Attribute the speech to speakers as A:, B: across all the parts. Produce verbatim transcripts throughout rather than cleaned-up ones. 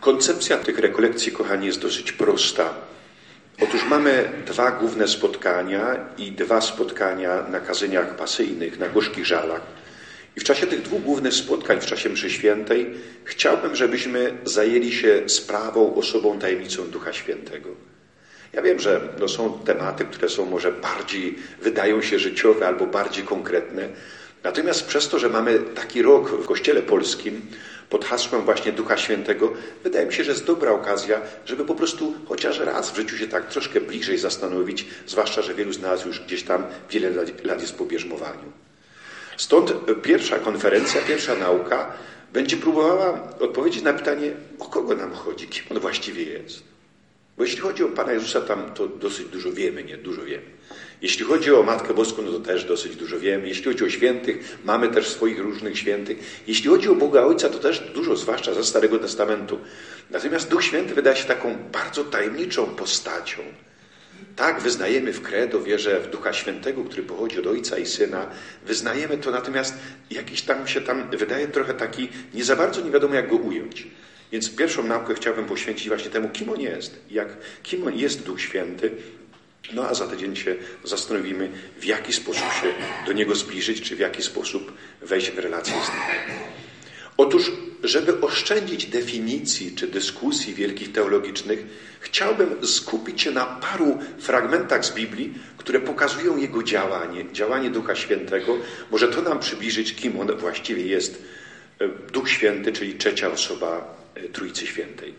A: Koncepcja tych rekolekcji, kochani, jest dosyć prosta. Otóż mamy dwa główne spotkania i dwa spotkania na kazaniach pasyjnych, na gorzkich żalach. I w czasie tych dwóch głównych spotkań, w czasie mszy świętej, chciałbym, żebyśmy zajęli się sprawą, osobą, tajemnicą Ducha Świętego. Ja wiem, że to są tematy, które są może bardziej, wydają się życiowe albo bardziej konkretne. Natomiast przez to, że mamy taki rok w Kościele Polskim pod hasłem właśnie Ducha Świętego, wydaje mi się, że jest dobra okazja, żeby po prostu chociaż raz w życiu się tak troszkę bliżej zastanowić, zwłaszcza, że wielu z nas już gdzieś tam wiele lat jest po bierzmowaniu. Stąd pierwsza konferencja, pierwsza nauka będzie próbowała odpowiedzieć na pytanie, o kogo nam chodzi, kim on właściwie jest. Bo jeśli chodzi o Pana Jezusa, tam to dosyć dużo wiemy, nie? Dużo wiemy. Jeśli chodzi o Matkę Boską, no to też dosyć dużo wiemy. Jeśli chodzi o świętych, mamy też swoich różnych świętych. Jeśli chodzi o Boga Ojca, to też dużo, zwłaszcza ze Starego Testamentu. Natomiast Duch Święty wydaje się taką bardzo tajemniczą postacią. Tak, wyznajemy w credo wierze w Ducha Świętego, który pochodzi od Ojca i Syna. Wyznajemy to, natomiast jakiś tam się tam wydaje trochę taki, nie za bardzo nie wiadomo, jak go ująć. Więc pierwszą naukę chciałbym poświęcić właśnie temu, kim on jest, jak, kim on jest Duch Święty. No a za tydzień się zastanowimy, w jaki sposób się do Niego zbliżyć, czy w jaki sposób wejść w relację z Nim. Otóż, żeby oszczędzić definicji czy dyskusji wielkich teologicznych, chciałbym skupić się na paru fragmentach z Biblii, które pokazują Jego działanie, działanie Ducha Świętego. Może to nam przybliżyć, kim On właściwie jest, Duch Święty, czyli trzecia osoba Trójcy Świętej.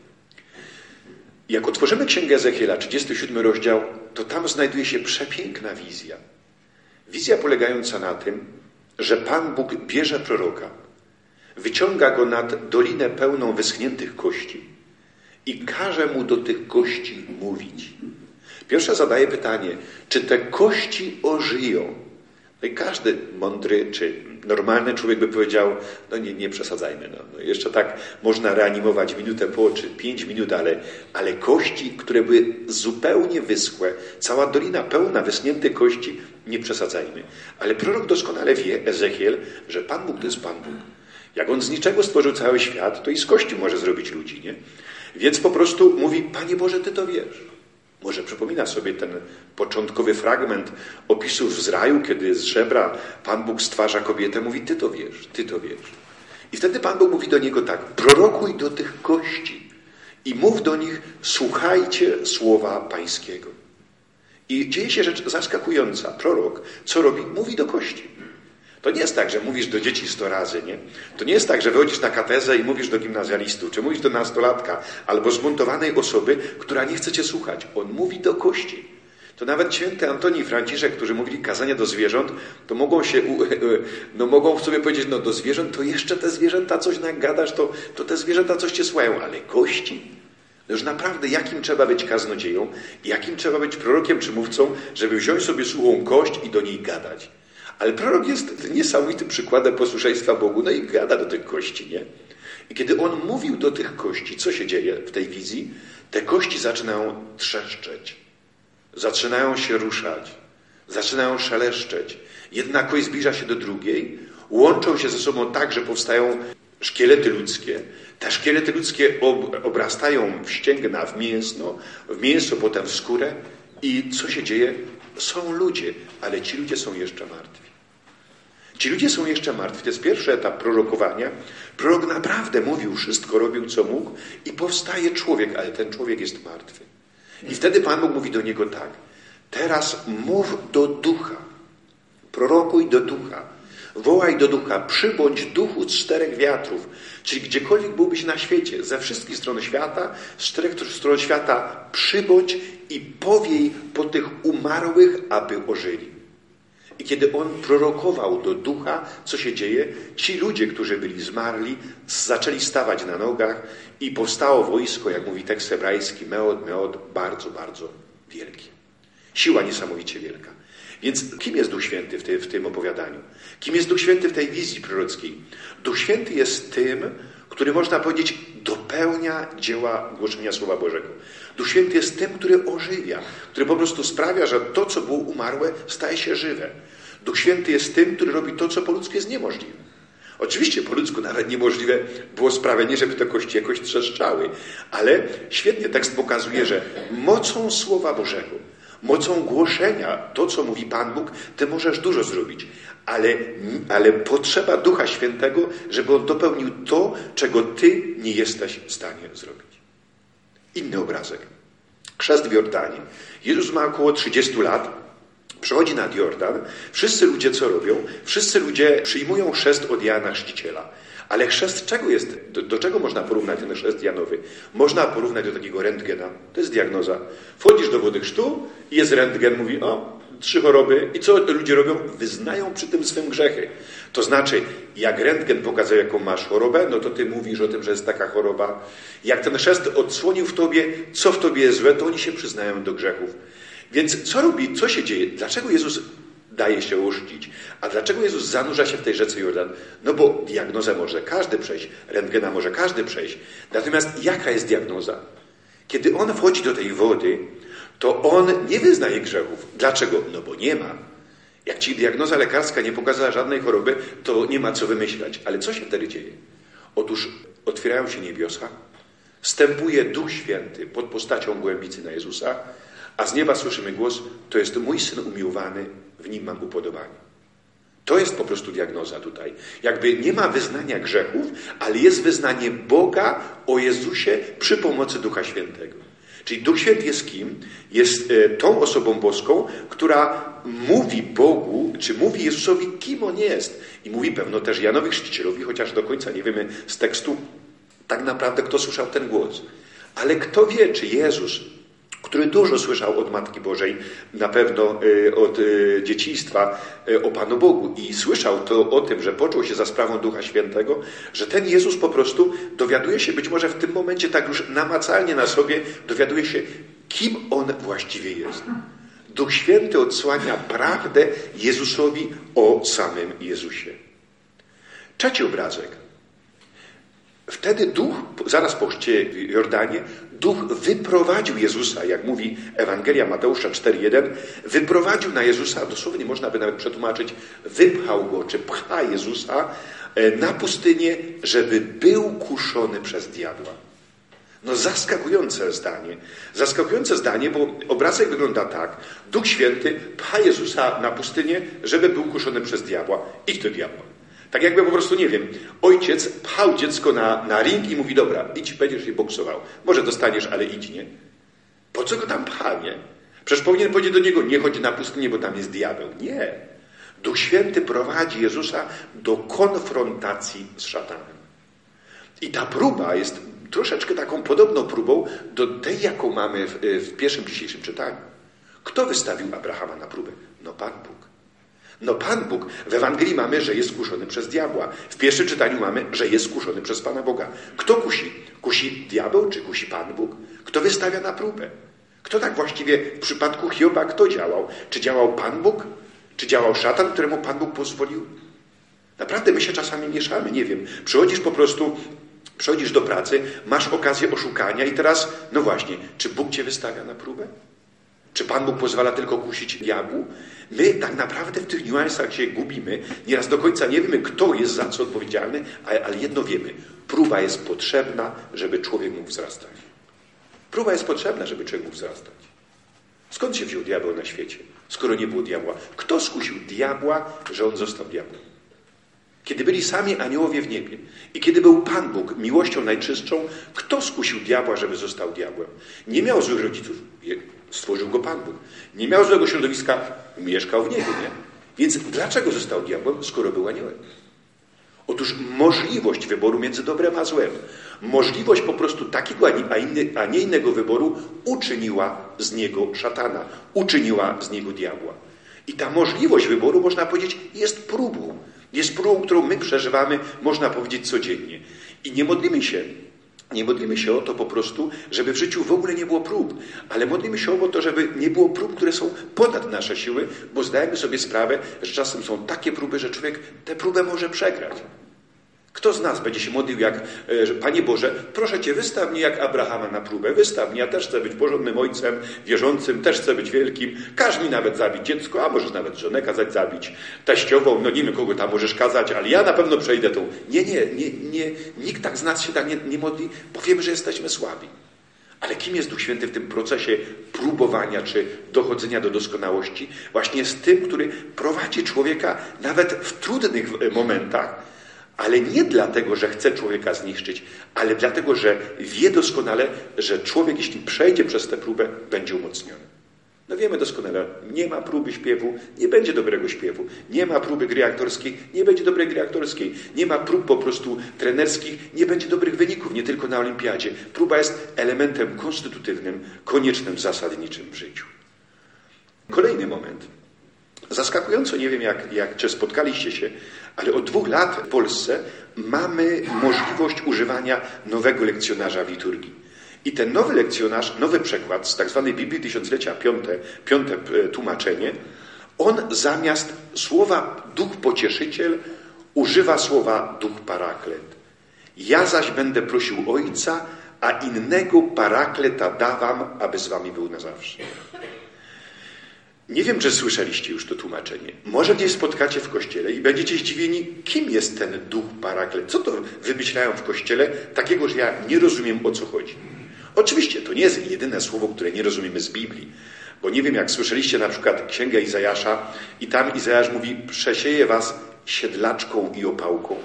A: Jak otworzymy Księgę Ezechiela, trzydziesty siódmy rozdział, to tam znajduje się przepiękna wizja. Wizja polegająca na tym, że Pan Bóg bierze proroka, wyciąga go nad dolinę pełną wyschniętych kości i każe mu do tych kości mówić. Pierwsze zadaje pytanie, czy te kości ożyją? No i każdy mądry czy normalny człowiek by powiedział, no nie, nie przesadzajmy. No. No jeszcze tak można reanimować minutę po, czy pięć minut, ale, ale kości, które były zupełnie wyschłe, cała dolina pełna wyschniętych kości, nie przesadzajmy. Ale prorok doskonale wie, Ezechiel, że Pan Bóg to jest Pan Bóg. Jak On z niczego stworzył cały świat, to i z kości może zrobić ludzi, nie? Więc po prostu mówi, Panie Boże, Ty to wiesz. Może przypomina sobie ten początkowy fragment opisów z raju, kiedy z żebra Pan Bóg stwarza kobietę, mówi, Ty to wiesz, Ty to wiesz. I wtedy Pan Bóg mówi do niego tak, prorokuj do tych kości i mów do nich, słuchajcie słowa Pańskiego. I dzieje się rzecz zaskakująca. Prorok, co robi? Mówi do kości. To nie jest tak, że mówisz do dzieci sto razy, nie? To nie jest tak, że wychodzisz na katezę i mówisz do gimnazjalistów, czy mówisz do nastolatka, albo zbuntowanej osoby, która nie chce cię słuchać. On mówi do kości. To nawet święty Antoni i Franciszek, którzy mówili kazania do zwierząt, to mogą się, no mogą sobie powiedzieć, no do zwierząt to jeszcze te zwierzęta coś nagadasz, to, to te zwierzęta coś cię słuchają, ale kości? No już naprawdę, jakim trzeba być kaznodzieją, jakim trzeba być prorokiem czy mówcą, żeby wziąć sobie suchą kość i do niej gadać. Ale prorok jest niesamowitym przykładem posłuszeństwa Bogu, no i gada do tych kości, nie? I kiedy on mówił do tych kości, co się dzieje w tej wizji? Te kości zaczynają trzeszczeć, zaczynają się ruszać, zaczynają szeleszczeć. Jedna kość zbliża się do drugiej, łączą się ze sobą tak, że powstają szkielety ludzkie. Te szkielety ludzkie ob- obrastają w ścięgna, w mięso, w mięso, potem w skórę. I co się dzieje? Są ludzie, ale ci ludzie są jeszcze martwi. Ci ludzie są jeszcze martwi. To jest pierwszy etap prorokowania. Prorok naprawdę mówił wszystko, robił co mógł i powstaje człowiek, ale ten człowiek jest martwy. I wtedy Pan Bóg mówi do niego tak. Teraz mów do ducha. Prorokuj do ducha. Wołaj do ducha. Przybądź duchu z czterech wiatrów. Czyli gdziekolwiek byłbyś na świecie, ze wszystkich stron świata, z czterech stron świata przybądź i powiej po tych umarłych, aby ożyli. I kiedy on prorokował do ducha, co się dzieje? Ci ludzie, którzy byli zmarli, zaczęli stawać na nogach i powstało wojsko, jak mówi tekst hebrajski, meod, meod, bardzo, bardzo wielkie. Siła niesamowicie wielka. Więc kim jest Duch Święty w, ty, w tym opowiadaniu? Kim jest Duch Święty w tej wizji prorockiej? Duch Święty jest tym, który można powiedzieć dopełnia dzieła głoszenia Słowa Bożego. Duch Święty jest tym, który ożywia, który po prostu sprawia, że to, co było umarłe, staje się żywe. Duch Święty jest tym, który robi to, co po ludzku jest niemożliwe. Oczywiście po ludzku nawet niemożliwe było sprawienie, żeby te kości jakoś trzeszczały, ale świetnie tekst pokazuje, że mocą Słowa Bożego, mocą głoszenia, to co mówi Pan Bóg, ty możesz dużo zrobić, ale, ale potrzeba Ducha Świętego, żeby On dopełnił to, czego ty nie jesteś w stanie zrobić. Inny obrazek. Chrzest w Jordanie. Jezus ma około trzydziestu lat. Przechodzi nad Jordan. Wszyscy ludzie co robią? Wszyscy ludzie przyjmują chrzest od Jana Chrzciciela. Ale chrzest czego jest? Do, do czego można porównać ten chrzest Janowy? Można porównać do takiego rentgena. To jest diagnoza. Wchodzisz do wody chrztu i jest rentgen. Mówi, o, trzy choroby. I co ludzie robią? Wyznają przy tym swoje grzechy. To znaczy, jak rentgen pokazał, jaką masz chorobę, no to ty mówisz o tym, że jest taka choroba. Jak ten chrzest odsłonił w tobie, co w tobie jest złe, to oni się przyznają do grzechów. Więc co robi, co się dzieje? Dlaczego Jezus daje się ochrzcić? A dlaczego Jezus zanurza się w tej rzece Jordan? No bo diagnozę może każdy przejść, rentgena może każdy przejść. Natomiast jaka jest diagnoza? Kiedy On wchodzi do tej wody, to On nie wyznaje grzechów. Dlaczego? No bo nie ma. Jak ci diagnoza lekarska nie pokazała żadnej choroby, to nie ma co wymyślać. Ale co się wtedy dzieje? Otóż otwierają się niebiosa, wstępuje Duch Święty pod postacią głębicy na Jezusa, a z nieba słyszymy głos, to jest mój Syn umiłowany, w nim mam upodobanie. To jest po prostu diagnoza tutaj. Jakby nie ma wyznania grzechów, ale jest wyznanie Boga o Jezusie przy pomocy Ducha Świętego. Czyli Duch Święty jest kim? Jest tą osobą boską, która mówi Bogu, czy mówi Jezusowi, kim On jest. I mówi pewno też Janowi Chrzcicielowi, chociaż do końca nie wiemy z tekstu tak naprawdę, kto słyszał ten głos. Ale kto wie, czy Jezus, który dużo słyszał od Matki Bożej, na pewno od dzieciństwa o Panu Bogu i słyszał to o tym, że począł się za sprawą Ducha Świętego, że ten Jezus po prostu dowiaduje się być może w tym momencie tak już namacalnie na sobie, dowiaduje się, kim On właściwie jest. Duch Święty odsłania prawdę Jezusowi o samym Jezusie. Trzeci obrazek. Wtedy Duch, zaraz po chrzcie w Jordanie, Duch wyprowadził Jezusa, jak mówi Ewangelia Mateusza cztery jeden, wyprowadził na Jezusa, dosłownie można by nawet przetłumaczyć, wypchał Go, czy pcha Jezusa na pustynię, żeby był kuszony przez diabła. No zaskakujące zdanie. Zaskakujące zdanie, bo obrazek wygląda tak. Duch Święty pcha Jezusa na pustynię, żeby był kuszony przez diabła. Idź do diabła. Tak jakby po prostu, nie wiem, ojciec pchał dziecko na, na ring i mówi, dobra, idź, będziesz się boksował. Może dostaniesz, ale idź, nie? Po co go tam pcha, nie? Przecież powinien powiedzieć do niego, nie chodź na pustynię, bo tam jest diabeł. Nie. Duch Święty prowadzi Jezusa do konfrontacji z szatanem. I ta próba jest troszeczkę taką podobną próbą do tej, jaką mamy w, w pierwszym dzisiejszym czytaniu. Kto wystawił Abrahama na próbę? No Pan Bóg. No Pan Bóg. W Ewangelii mamy, że jest kuszony przez diabła. W pierwszym czytaniu mamy, że jest kuszony przez Pana Boga. Kto kusi? Kusi diabeł czy kusi Pan Bóg? Kto wystawia na próbę? Kto tak właściwie w przypadku Hioba kto działał? Czy działał Pan Bóg? Czy działał szatan, któremu Pan Bóg pozwolił? Naprawdę my się czasami mieszamy, nie wiem. Przychodzisz po prostu, przychodzisz do pracy, masz okazję oszukania i teraz, no właśnie, czy Bóg cię wystawia na próbę? Czy Pan Bóg pozwala tylko kusić diabłu? My tak naprawdę w tych niuansach się gubimy. Nieraz do końca nie wiemy, kto jest za co odpowiedzialny, ale jedno wiemy. Próba jest potrzebna, żeby człowiek mógł wzrastać. Próba jest potrzebna, żeby człowiek mógł wzrastać. Skąd się wziął diabeł na świecie, skoro nie było diabła? Kto skusił diabła, że on został diabłem? Kiedy byli sami aniołowie w niebie i kiedy był Pan Bóg miłością najczystszą, kto skusił diabła, żeby został diabłem? Nie miał złych rodziców, stworzył go Pan Bóg. Nie miał złego środowiska, mieszkał w niebie, nie? Więc dlaczego został diabłem, skoro był aniołem? Otóż możliwość wyboru między dobrem a złem, możliwość po prostu takiego, a, inny, a nie innego wyboru uczyniła z niego szatana, uczyniła z niego diabła. I ta możliwość wyboru, można powiedzieć, jest próbą. Jest próbą, którą my przeżywamy, można powiedzieć, codziennie. I nie modlimy się, nie modlimy się o to po prostu, żeby w życiu w ogóle nie było prób, ale modlimy się o to, żeby nie było prób, które są ponad nasze siły, bo zdajemy sobie sprawę, że czasem są takie próby, że człowiek tę próbę może przegrać. Kto z nas będzie się modlił jak, że Panie Boże, proszę Cię, wystaw mnie jak Abrahama na próbę, wystaw mnie, ja też chcę być porządnym ojcem, wierzącym, też chcę być wielkim, każ mi nawet zabić dziecko, a możesz nawet żonę kazać zabić, teściową, no nie wiem kogo tam możesz kazać, ale ja na pewno przejdę tą. Nie, nie, nie, nie, nikt tak z nas się tak nie, nie modli, bo wiemy, że jesteśmy słabi. Ale kim jest Duch Święty w tym procesie próbowania czy dochodzenia do doskonałości? Właśnie jest tym, który prowadzi człowieka nawet w trudnych momentach, ale nie dlatego, że chce człowieka zniszczyć, ale dlatego, że wie doskonale, że człowiek, jeśli przejdzie przez tę próbę, będzie umocniony. No wiemy doskonale, nie ma próby śpiewu, nie będzie dobrego śpiewu. Nie ma próby gry aktorskiej, nie będzie dobrej gry aktorskiej. Nie ma prób po prostu trenerskich, nie będzie dobrych wyników, nie tylko na olimpiadzie. Próba jest elementem konstytutywnym, koniecznym, zasadniczym w życiu. Kolejny moment. Zaskakująco, nie wiem jak, jak czy spotkaliście się, ale od dwóch lat w Polsce mamy możliwość używania nowego lekcjonarza w liturgii. I ten nowy lekcjonarz, nowy przekład z tak zwanej Biblii Tysiąclecia, piąte, piąte tłumaczenie, on zamiast słowa Duch Pocieszyciel używa słowa Duch Paraklet. Ja zaś będę prosił Ojca, a innego Parakleta dawam, aby z wami był na zawsze. Nie wiem, czy słyszeliście już to tłumaczenie. Może gdzieś spotkacie w kościele i będziecie zdziwieni, kim jest ten Duch Paraklet. Co to wymyślają w kościele takiego, że ja nie rozumiem, o co chodzi. Oczywiście to nie jest jedyne słowo, które nie rozumiemy z Biblii. Bo nie wiem, jak słyszeliście na przykład Księgę Izajasza i tam Izajasz mówi, przesieje was siedlaczką i opałką.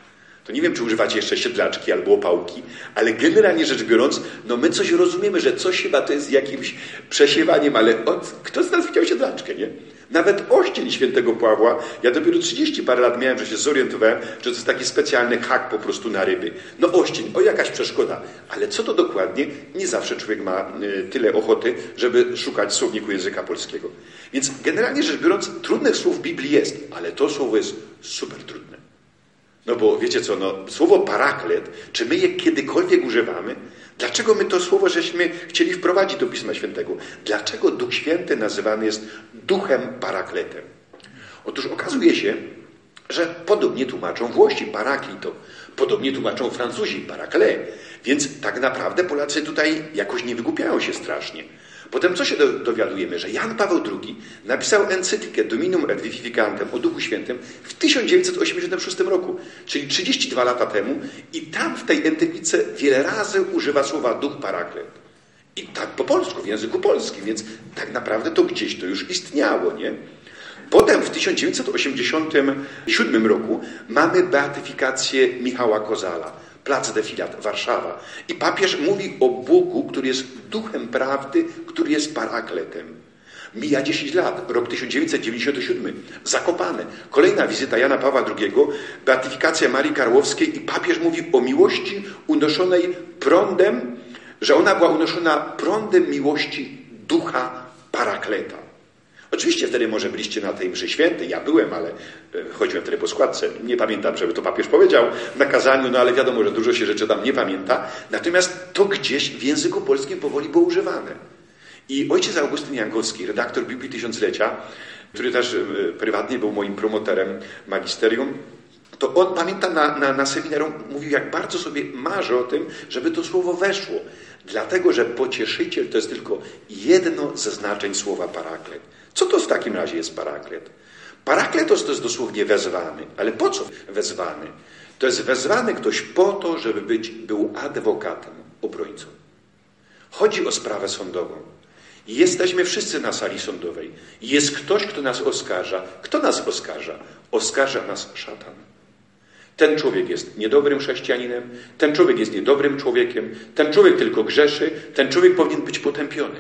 A: To nie wiem, czy używacie jeszcze siedlaczki albo opałki, ale generalnie rzecz biorąc, no my coś rozumiemy, że coś chyba to jest jakimś przesiewaniem, ale od, kto z nas widział siedlaczkę, nie? Nawet oścień świętego Pawła, ja dopiero trzydzieści parę lat miałem, że się zorientowałem, że to jest taki specjalny hak po prostu na ryby. No oścień, o jakaś przeszkoda, ale co to dokładnie? Nie zawsze człowiek ma tyle ochoty, żeby szukać w słowniku języka polskiego. Więc generalnie rzecz biorąc, trudnych słów w Biblii jest, ale to słowo jest super trudne. No bo wiecie co, no, słowo paraklet, czy my je kiedykolwiek używamy? Dlaczego my to słowo żeśmy chcieli wprowadzić do Pisma Świętego? Dlaczego Duch Święty nazywany jest Duchem Parakletem? Otóż okazuje się, że podobnie tłumaczą Włosi paraklito, podobnie tłumaczą Francuzi parakle, więc tak naprawdę Polacy tutaj jakoś nie wygłupiają się strasznie. Potem co się dowiadujemy? Że Jan Paweł drugi napisał encyklikę Dominum et Vivificantem o Duchu Świętym w tysiąc dziewięćset osiemdziesiątym szóstym roku, czyli trzydzieści dwa lata temu, i tam w tej encyklice wiele razy używa słowa Duch Paraklet. I tak po polsku, w języku polskim, więc tak naprawdę to gdzieś to już istniało, nie? Potem w tysiąc dziewięćset osiemdziesiątym siódmym roku mamy beatyfikację Michała Kozala. Plac Defilat, Warszawa. I papież mówi o Bogu, który jest duchem prawdy, który jest parakletem. Mija dziesięć lat, rok tysiąc dziewięćset dziewięćdziesiąty siódmy. Zakopane. Kolejna wizyta Jana Pawła drugiego, beatyfikacja Marii Karłowskiej i papież mówi o miłości unoszonej prądem, że ona była unoszona prądem miłości ducha parakleta. Oczywiście wtedy może byliście na tej mszy świętej, ja byłem, ale chodziłem wtedy po składce. Nie pamiętam, żeby to papież powiedział na kazaniu, no ale wiadomo, że dużo się rzeczy tam nie pamięta. Natomiast to gdzieś w języku polskim powoli było używane. I ojciec Augustyn Jankowski, redaktor Biblii Tysiąclecia, który też prywatnie był moim promotorem magisterium, to on, pamiętam, na, na, na seminarium mówił, jak bardzo sobie marzy o tym, żeby to słowo weszło. Dlatego, że pocieszyciel to jest tylko jedno ze znaczeń słowa paraklet. Co to w takim razie jest paraklet? Parakletos to jest dosłownie wezwany. Ale po co wezwany? To jest wezwany ktoś po to, żeby być, był adwokatem, obrońcą. Chodzi o sprawę sądową. Jesteśmy wszyscy na sali sądowej. Jest ktoś, kto nas oskarża. Kto nas oskarża? Oskarża nas szatan. Ten człowiek jest niedobrym chrześcijaninem, ten człowiek jest niedobrym człowiekiem, ten człowiek tylko grzeszy, ten człowiek powinien być potępiony.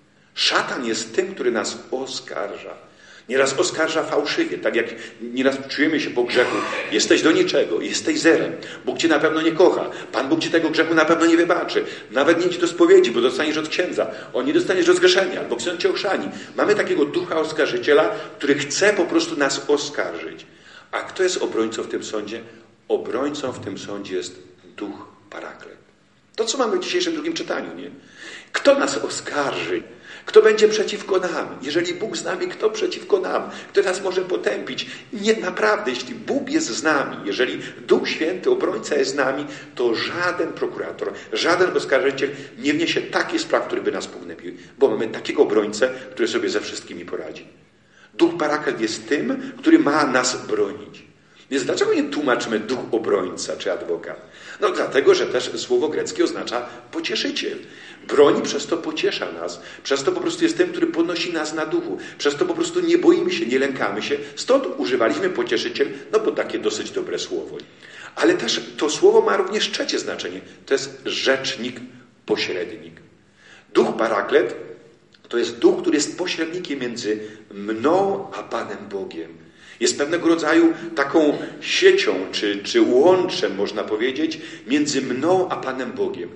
A: Szatan jest tym, który nas oskarża. Nieraz oskarża fałszywie, tak jak nieraz czujemy się po grzechu. Jesteś do niczego, jesteś zerem. Bóg cię na pewno nie kocha. Pan Bóg ci tego grzechu na pewno nie wybaczy. Nawet nie ci do spowiedzi, bo dostaniesz od księdza. O, nie dostaniesz rozgrzeszenia, albo ksiądz cię ochrzani. Mamy takiego ducha oskarżyciela, który chce po prostu nas oskarżyć. A kto jest obrońcą w tym sądzie? Obrońcą w tym sądzie jest duch paraklet. To, co mamy w dzisiejszym drugim czytaniu, nie? Kto nas oskarży? Kto będzie przeciwko nam? Jeżeli Bóg z nami, kto przeciwko nam? Kto nas może potępić? Nie, naprawdę, jeśli Bóg jest z nami, jeżeli Duch Święty, obrońca jest z nami, to żaden prokurator, żaden oskarżyciel nie wniesie takich spraw, które by nas pognębiły, bo mamy takiego obrońcę, który sobie ze wszystkimi poradzi. Duch Paraklet jest tym, który ma nas bronić. Więc dlaczego nie tłumaczymy duch obrońca czy adwokat? No dlatego, że też słowo greckie oznacza pocieszyciel. Broni, przez to pociesza nas. Przez to po prostu jest tym, który podnosi nas na duchu. Przez to po prostu nie boimy się, nie lękamy się. Stąd używaliśmy pocieszyciel, no bo takie dosyć dobre słowo. Ale też to słowo ma również trzecie znaczenie. To jest rzecznik, pośrednik. Duch Paraklet to jest duch, który jest pośrednikiem między mną a Panem Bogiem. Jest pewnego rodzaju taką siecią, czy, czy łączem, można powiedzieć, między mną a Panem Bogiem.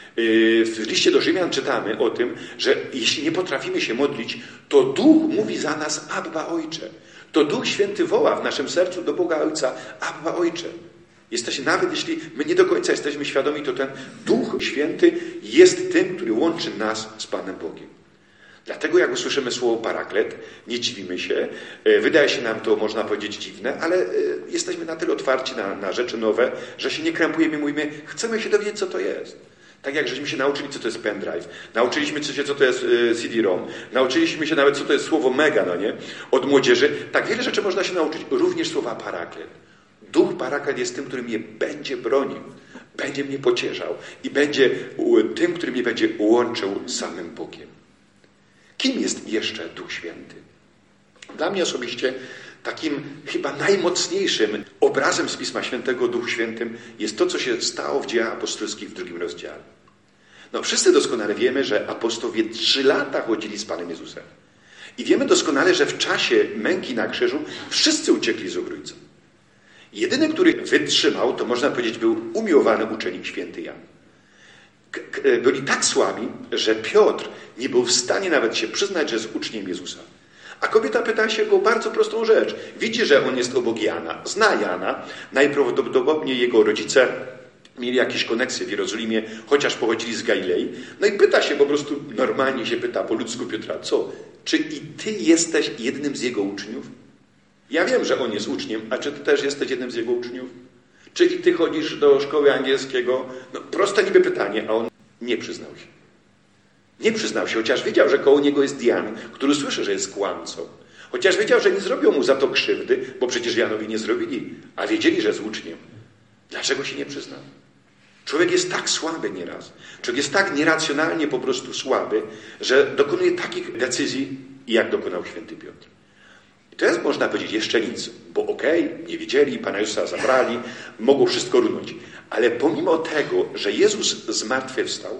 A: W liście do Rzymian czytamy o tym, że jeśli nie potrafimy się modlić, to Duch mówi za nas Abba Ojcze. To Duch Święty woła w naszym sercu do Boga Ojca Abba Ojcze. Jesteśmy, nawet jeśli my nie do końca jesteśmy świadomi, to ten Duch Święty jest tym, który łączy nas z Panem Bogiem. Dlatego jak usłyszymy słowo paraklet, nie dziwimy się. Wydaje się nam to, można powiedzieć, dziwne, ale jesteśmy na tyle otwarci na, na rzeczy nowe, że się nie krępujemy i mówimy, chcemy się dowiedzieć, co to jest. Tak jak żeśmy się nauczyli, co to jest pendrive. Nauczyliśmy się, co to jest C D ROM. Nauczyliśmy się nawet, co to jest słowo mega, no nie? Od młodzieży. Tak wiele rzeczy można się nauczyć. Również słowa paraklet. Duch paraklet jest tym, który mnie będzie bronił. Będzie mnie pocieszał. I będzie tym, który mnie będzie łączył z samym Bogiem. Kim jest jeszcze Duch Święty? Dla mnie osobiście takim chyba najmocniejszym obrazem z Pisma Świętego Duchu Świętym jest to, co się stało w Dziejach Apostolskich w drugim rozdziale. No wszyscy doskonale wiemy, że apostołowie trzy lata chodzili z Panem Jezusem. I wiemy doskonale, że w czasie męki na krzyżu wszyscy uciekli z Ogrójca. Jedyny, który wytrzymał, to można powiedzieć, był umiłowany uczennik święty Jan. Byli tak słabi, że Piotr nie był w stanie nawet się przyznać, że jest uczniem Jezusa. A kobieta pyta się go o bardzo prostą rzecz. Widzi, że on jest obok Jana, zna Jana, najprawdopodobniej jego rodzice mieli jakieś koneksje w Jerozolimie, chociaż pochodzili z Galilei. No i pyta się po prostu, normalnie się pyta po ludzku Piotra, co? Czy i ty jesteś jednym z jego uczniów? Ja wiem, że on jest uczniem, a czy ty też jesteś jednym z jego uczniów? Czy i ty chodzisz do szkoły angielskiego? No, proste niby pytanie, a on nie przyznał się. Nie przyznał się, chociaż wiedział, że koło niego jest Jan, który słyszy, że jest kłamcą. Chociaż wiedział, że nie zrobią mu za to krzywdy, bo przecież Janowi nie zrobili, a wiedzieli, że jest uczniem. Dlaczego się nie przyznał? Człowiek jest tak słaby nieraz. Człowiek jest tak nieracjonalnie po prostu słaby, że dokonuje takich decyzji, jak dokonał święty Piotr. I to jest, można powiedzieć, jeszcze nic, bo okej, okay, nie widzieli, Pana Jezusa zabrali, mogą wszystko runąć. Ale pomimo tego, że Jezus zmartwychwstał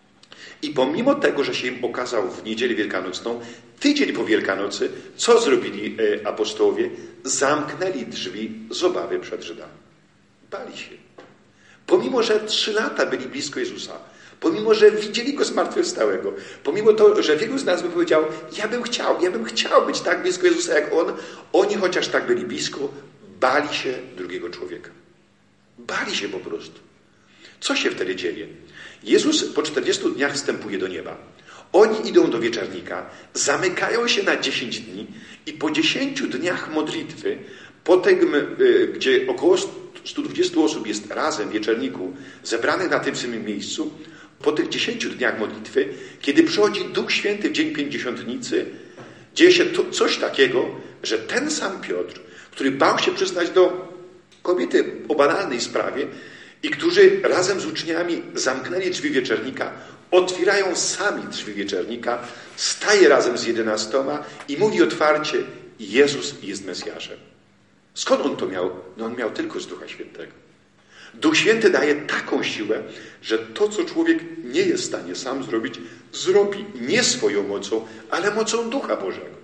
A: i pomimo tego, że się im okazał w niedzielę wielkanocną, tydzień po Wielkanocy, co zrobili apostołowie? Zamknęli drzwi z obawy przed Żydami. Bali się. Pomimo, że trzy lata byli blisko Jezusa, pomimo, że widzieli Go zmartwychwstałego, pomimo to, że wielu z nas by powiedział, ja bym chciał, ja bym chciał być tak blisko Jezusa jak On, oni chociaż tak byli blisko, bali się drugiego człowieka. Bali się po prostu. Co się wtedy dzieje? Jezus po czterdziestu dniach wstępuje do nieba. Oni idą do wieczernika, zamykają się na dziesięć dni i po dziesięciu dniach modlitwy, po tym, gdzie około stu dwudziestu osób jest razem w wieczerniku, zebranych na tym samym miejscu, po tych dziesięciu dniach modlitwy, kiedy przychodzi Duch Święty w dzień pięćdziesiątnicy, dzieje się to, coś takiego, że ten sam Piotr, który bał się przyznać do kobiety o banalnej sprawie i którzy razem z uczniami zamknęli drzwi wieczernika, otwierają sami drzwi wieczernika, staje razem z jedenastoma i mówi otwarcie, Jezus jest Mesjaszem. Skąd on to miał? No on miał tylko z Ducha Świętego. Duch Święty daje taką siłę, że to, co człowiek nie jest w stanie sam zrobić, zrobi nie swoją mocą, ale mocą Ducha Bożego.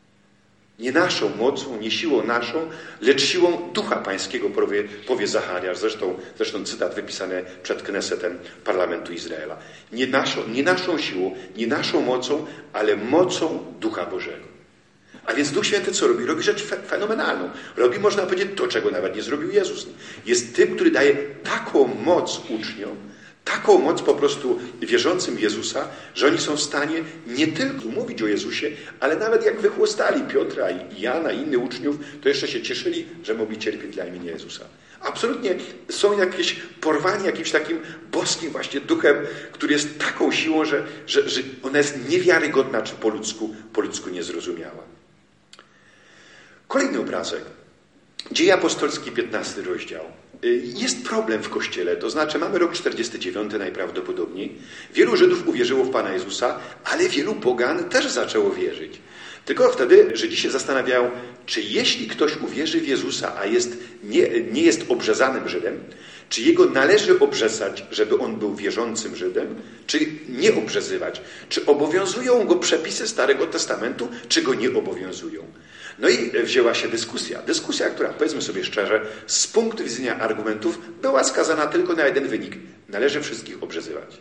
A: Nie naszą mocą, nie siłą naszą, lecz siłą Ducha Pańskiego, powie, powie Zachariasz. Zresztą, zresztą cytat wypisany przed Knesetem Parlamentu Izraela. Nie naszą, nie naszą siłą, nie naszą mocą, ale mocą Ducha Bożego. A więc Duch Święty co robi? Robi rzecz fenomenalną. Robi, można powiedzieć, to, czego nawet nie zrobił Jezus. Jest tym, który daje taką moc uczniom, taką moc po prostu wierzącym w Jezusa, że oni są w stanie nie tylko mówić o Jezusie, ale nawet jak wychłostali Piotra i Jana i innych uczniów, to jeszcze się cieszyli, że mogli cierpieć dla imienia Jezusa. Absolutnie są jakieś porwani jakimś takim boskim właśnie duchem, który jest taką siłą, że, że, że ona jest niewiarygodna, czy po ludzku, po ludzku niezrozumiała. Kolejny obrazek. Dzieje apostolskie, piętnasty rozdział. Jest problem w Kościele, to znaczy mamy rok czterdziesty dziewiąty najprawdopodobniej. Wielu Żydów uwierzyło w Pana Jezusa, ale wielu pogan też zaczęło wierzyć. Tylko wtedy Żydzi się zastanawiają, czy jeśli ktoś uwierzy w Jezusa, a jest, nie, nie jest obrzezanym Żydem, czy jego należy obrzezać, żeby on był wierzącym Żydem, czy nie obrzezywać? Czy obowiązują go przepisy Starego Testamentu, czy go nie obowiązują? No i wzięła się dyskusja. Dyskusja, która, powiedzmy sobie szczerze, z punktu widzenia argumentów była skazana tylko na jeden wynik. Należy wszystkich obrzezywać.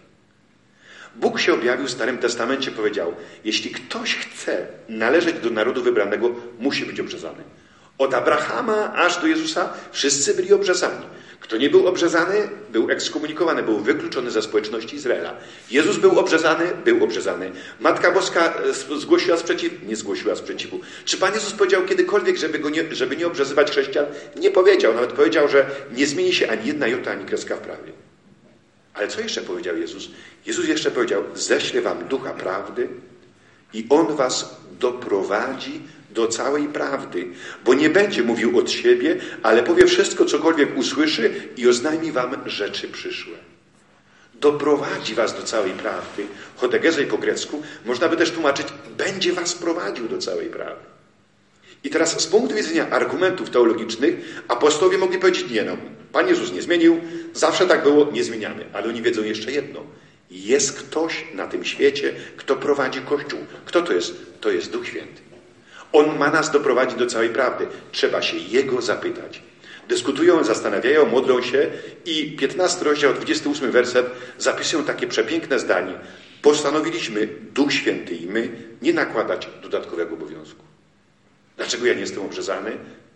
A: Bóg się objawił w Starym Testamencie, powiedział, jeśli ktoś chce należeć do narodu wybranego, musi być obrzezany. Od Abrahama aż do Jezusa wszyscy byli obrzezani. Kto nie był obrzezany, był ekskomunikowany, był wykluczony ze społeczności Izraela. Jezus był obrzezany, był obrzezany. Matka Boska zgłosiła sprzeciw, nie zgłosiła sprzeciwu. Czy Pan Jezus powiedział kiedykolwiek, żeby, go nie, żeby nie obrzezywać chrześcijan? Nie powiedział. Nawet powiedział, że nie zmieni się ani jedna jota, ani kreska w prawie. Ale co jeszcze powiedział Jezus? Jezus jeszcze powiedział, ześlę wam Ducha Prawdy i On was doprowadzi do całej prawdy, bo nie będzie mówił od siebie, ale powie wszystko, cokolwiek usłyszy i oznajmi wam rzeczy przyszłe. Doprowadzi was do całej prawdy. Chodegezej po grecku można by też tłumaczyć, będzie was prowadził do całej prawdy. I teraz z punktu widzenia argumentów teologicznych apostołowie mogli powiedzieć, nie no, Pan Jezus nie zmienił, zawsze tak było, nie zmieniamy. Ale oni wiedzą jeszcze jedno. Jest ktoś na tym świecie, kto prowadzi Kościół. Kto to jest? To jest Duch Święty. On ma nas doprowadzić do całej prawdy. Trzeba się Jego zapytać. Dyskutują, zastanawiają, modlą się i piętnasty rozdział, dwudziesty ósmy werset zapisują takie przepiękne zdanie. Postanowiliśmy, Duch Święty i my, nie nakładać dodatkowego obowiązku. Dlaczego ja nie jestem obrzezany,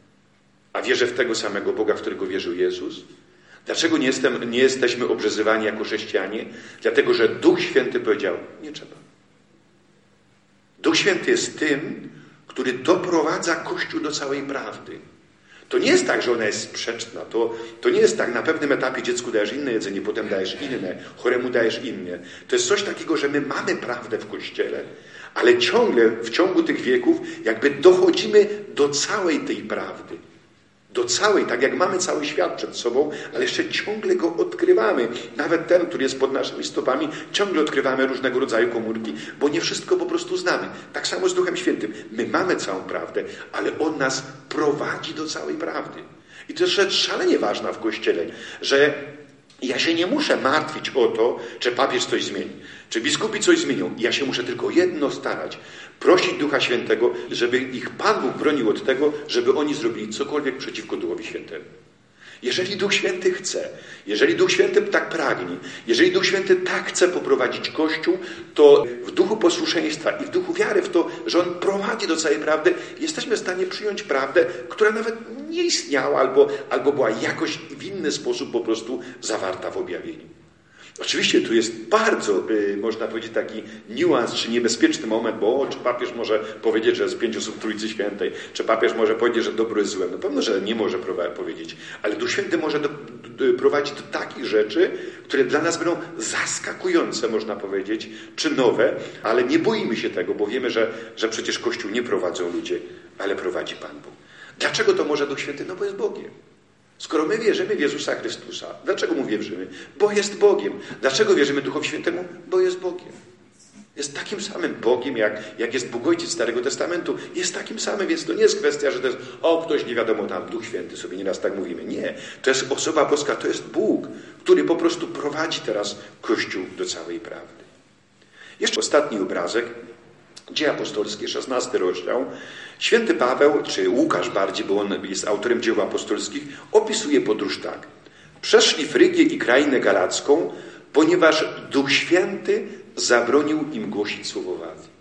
A: a wierzę w tego samego Boga, w którego wierzył Jezus? Dlaczego nie, jestem, nie jesteśmy obrzezywani jako chrześcijanie? Dlatego, że Duch Święty powiedział, nie trzeba. Duch Święty jest tym, który doprowadza Kościół do całej prawdy. To nie jest tak, że ona jest sprzeczna. To, to nie jest tak, na pewnym etapie dziecku dajesz inne jedzenie, potem dajesz inne, choremu dajesz inne. To jest coś takiego, że my mamy prawdę w Kościele, ale ciągle w ciągu tych wieków jakby dochodzimy do całej tej prawdy. Do całej, tak jak mamy cały świat przed sobą, ale jeszcze ciągle go odkrywamy. Nawet ten, który jest pod naszymi stopami, ciągle odkrywamy różnego rodzaju komórki, bo nie wszystko po prostu znamy. Tak samo z Duchem Świętym. My mamy całą prawdę, ale On nas prowadzi do całej prawdy. I to jest rzecz szalenie ważna w Kościele, że ja się nie muszę martwić o to, czy papież coś zmieni, czy biskupi coś zmienią. Ja się muszę tylko jedno starać. Prosić Ducha Świętego, żeby ich Pan Bóg bronił od tego, żeby oni zrobili cokolwiek przeciwko Duchowi Świętemu. Jeżeli Duch Święty chce, jeżeli Duch Święty tak pragnie, jeżeli Duch Święty tak chce poprowadzić Kościół, to w duchu posłuszeństwa i w duchu wiary w to, że On prowadzi do całej prawdy, jesteśmy w stanie przyjąć prawdę, która nawet nie istniała albo, albo była jakoś w inny sposób po prostu zawarta w objawieniu. Oczywiście tu jest bardzo, można powiedzieć, taki niuans czy niebezpieczny moment, bo czy papież może powiedzieć, że jest pięć osób Trójcy Świętej, czy papież może powiedzieć, że dobro jest złem. No pewno, że nie może powiedzieć, ale Duch Święty może do, do, prowadzić do takich rzeczy, które dla nas będą zaskakujące, można powiedzieć, czy nowe, ale nie boimy się tego, bo wiemy, że, że przecież Kościół nie prowadzą ludzie, ale prowadzi Pan Bóg. Dlaczego to może Duch Święty? No bo jest Bogiem. Skoro my wierzymy w Jezusa Chrystusa, dlaczego Mu wierzymy? Bo jest Bogiem. Dlaczego wierzymy Duchowi Świętemu? Bo jest Bogiem. Jest takim samym Bogiem, jak, jak jest Bóg Ojciec Starego Testamentu. Jest takim samym, więc to nie jest kwestia, że to jest, o, ktoś nie wiadomo tam, Duch Święty, sobie nieraz tak mówimy. Nie. To jest osoba boska, to jest Bóg, który po prostu prowadzi teraz Kościół do całej prawdy. Jeszcze ostatni obrazek. Dzieje apostolskie, szesnasty rozdział. Święty Paweł, czy Łukasz bardziej, bo on jest autorem dzieł apostolskich, opisuje podróż tak. Przeszli Frygię i krainę galacką, ponieważ Duch Święty zabronił im głosić słowo w Azji.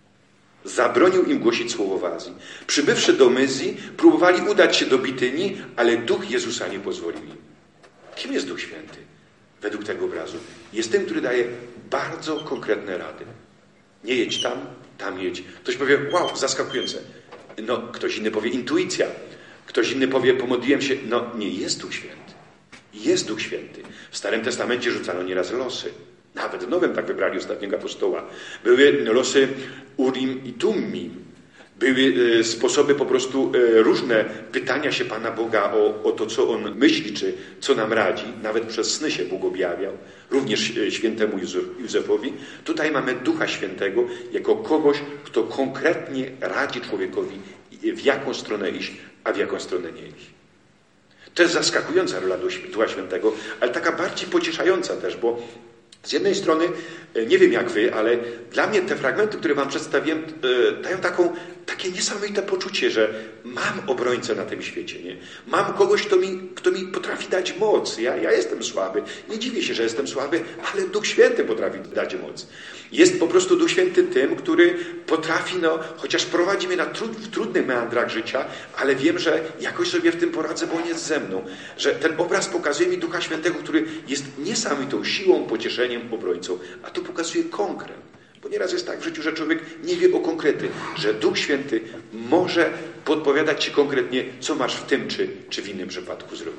A: Zabronił im głosić słowo w Azji. Przybywszy do Myzji, próbowali udać się do Bitynii, ale Duch Jezusa nie pozwolił im. Kim jest Duch Święty? według tego obrazu, jest tym, który daje bardzo konkretne rady. Nie jedź tam, tam jedź. Ktoś powie, wow, zaskakujące. No, ktoś inny powie intuicja. Ktoś inny powie, pomodliłem się. No, nie, jest Duch Święty. Jest Duch Święty. W Starym Testamencie rzucano nieraz losy. Nawet w Nowym tak wybrali ostatniego apostoła. Były losy Urim i Tummim. Były sposoby po prostu różne pytania się Pana Boga o, o to, co On myśli, czy co nam radzi. Nawet przez sny się Bóg objawiał. Również świętemu Józefowi. Tutaj mamy Ducha Świętego jako kogoś, kto konkretnie radzi człowiekowi, w jaką stronę iść, a w jaką stronę nie iść. To jest zaskakująca rola Ducha Świętego, ale taka bardziej pocieszająca też, bo z jednej strony, nie wiem jak wy, ale dla mnie te fragmenty, które wam przedstawiłem, dają taką, takie niesamowite poczucie, że mam obrońcę na tym świecie. Nie? Mam kogoś, kto mi, kto mi potrafi dać moc. Ja, ja jestem słaby. Nie dziwię się, że jestem słaby, ale Duch Święty potrafi dać moc. Jest po prostu Duch Święty tym, który potrafi, no, chociaż prowadzi mnie na trud, w trudnych meandrach życia, ale wiem, że jakoś sobie w tym poradzę, bo On jest ze mną. Że ten obraz pokazuje mi Ducha Świętego, który jest niesamowitą siłą, pocieszeniem, obrońcą. A tu pokazuje konkret. Bo nieraz jest tak w życiu, że człowiek nie wie o konkrety, że Duch Święty może podpowiadać ci konkretnie, co masz w tym czy, czy w innym przypadku zrobić.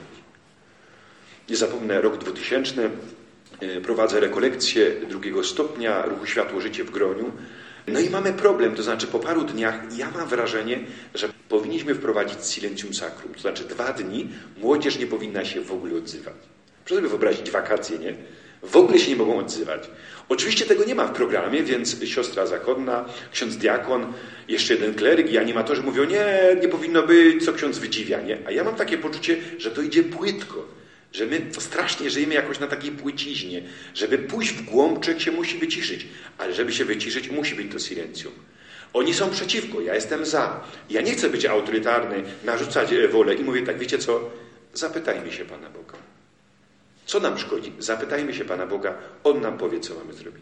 A: Nie zapomnę, rok dwutysięczny. Prowadzę rekolekcję drugiego stopnia Ruchu Światło Życie w Groniu. No i mamy problem, to znaczy po paru dniach ja mam wrażenie, że powinniśmy wprowadzić silencium sacrum. To znaczy dwa dni młodzież nie powinna się w ogóle odzywać. Proszę sobie wyobrazić wakacje, nie? W ogóle się nie mogą odzywać. Oczywiście tego nie ma w programie, więc siostra zakonna, ksiądz diakon, jeszcze jeden kleryk i animatorzy mówią, nie, nie powinno być, co ksiądz wydziwia, nie? A ja mam takie poczucie, że to idzie płytko. Że my strasznie żyjemy jakoś na takiej płyciźnie. Żeby pójść w głąb, człowiek się musi wyciszyć. Ale żeby się wyciszyć, musi być to silencjum. Oni są przeciwko, ja jestem za. Ja nie chcę być autorytarny, narzucać wolę i mówię tak, wiecie co? Zapytajmy się Pana Boga. Co nam szkodzi? Zapytajmy się Pana Boga, On nam powie, co mamy zrobić.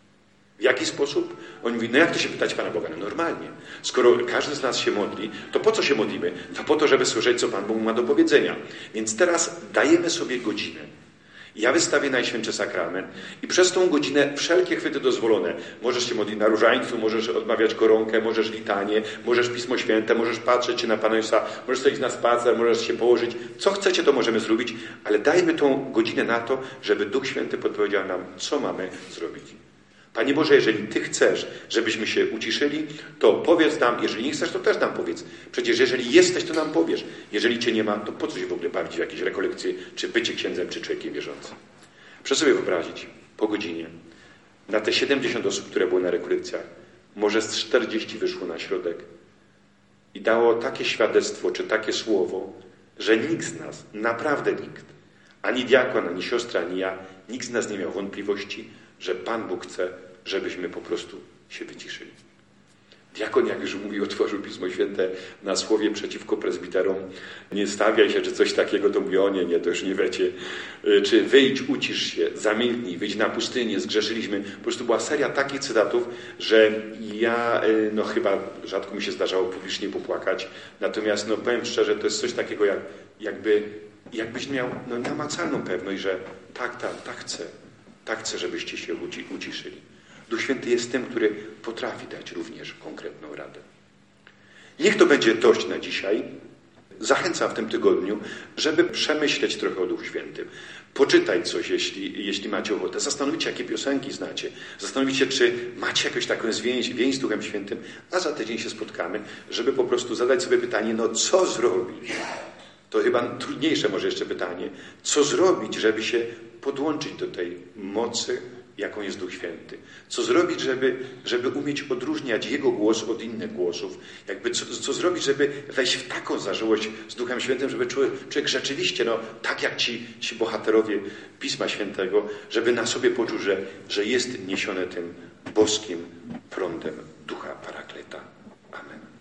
A: W jaki sposób? On mówi, no jak to się pytać Pana Boga? No normalnie. Skoro każdy z nas się modli, to po co się modlimy? To po to, żeby słyszeć, co Pan Bóg ma do powiedzenia. Więc teraz dajemy sobie godzinę. Ja wystawię Najświętszy Sakrament i przez tą godzinę wszelkie chwyty dozwolone. Możesz się modlić na różańcu, możesz odmawiać koronkę, możesz litanie, możesz Pismo Święte, możesz patrzeć się na Pana Jezusa, możesz iść na spacer, możesz się położyć. Co chcecie, to możemy zrobić, ale dajmy tą godzinę na to, żeby Duch Święty podpowiedział nam, co mamy zrobić. Panie Boże, jeżeli Ty chcesz, żebyśmy się uciszyli, to powiedz nam, jeżeli nie chcesz, to też nam powiedz. Przecież jeżeli jesteś, to nam powiesz. Jeżeli Cię nie ma, to po co się w ogóle bawić w jakieś rekolekcje, czy bycie księdzem, czy człowiekiem wierzącym. Proszę sobie wyobrazić, po godzinie, na te siedemdziesiąt osób, które były na rekolekcjach, może z czterdzieści wyszło na środek i dało takie świadectwo, czy takie słowo, że nikt z nas, naprawdę nikt, ani diakon, ani siostra, ani ja, nikt z nas nie miał wątpliwości, że Pan Bóg chce, żebyśmy po prostu się wyciszyli. Diakon, jak już mówi, otworzył Pismo Święte na słowie przeciwko prezbiterom. Nie stawiaj się, czy coś takiego, to mówi, o nie, nie, to już nie wiecie. Czy wyjdź, ucisz się, zamilknij, wyjdź na pustynię, zgrzeszyliśmy. Po prostu była seria takich cytatów, że ja, no chyba rzadko mi się zdarzało publicznie popłakać. Natomiast, no powiem szczerze, to jest coś takiego, jak, jakby, jakbyś miał no, namacalną pewność, że tak, tak, tak chcę. Tak chcę, żebyście się uciszyli. Duch Święty jest tym, który potrafi dać również konkretną radę. Niech to będzie dość na dzisiaj. Zachęcam w tym tygodniu, żeby przemyśleć trochę o Duchu Świętym. Poczytać coś, jeśli, jeśli macie ochotę. Zastanowić się, jakie piosenki znacie. Zastanowić się, czy macie jakąś taką więź, więź z Duchem Świętym, a za tydzień się spotkamy, żeby po prostu zadać sobie pytanie, no co zrobić? To chyba trudniejsze może jeszcze pytanie. Co zrobić, żeby się podłączyć do tej mocy, jaką jest Duch Święty? Co zrobić, żeby, żeby umieć odróżniać Jego głos od innych głosów? Jakby co, co zrobić, żeby wejść w taką zażyłość z Duchem Świętym, żeby człowiek, człowiek rzeczywiście, no, tak jak ci, ci bohaterowie Pisma Świętego, żeby na sobie poczuł, że, że jest niesione tym boskim prądem Ducha Parakleta. Amen.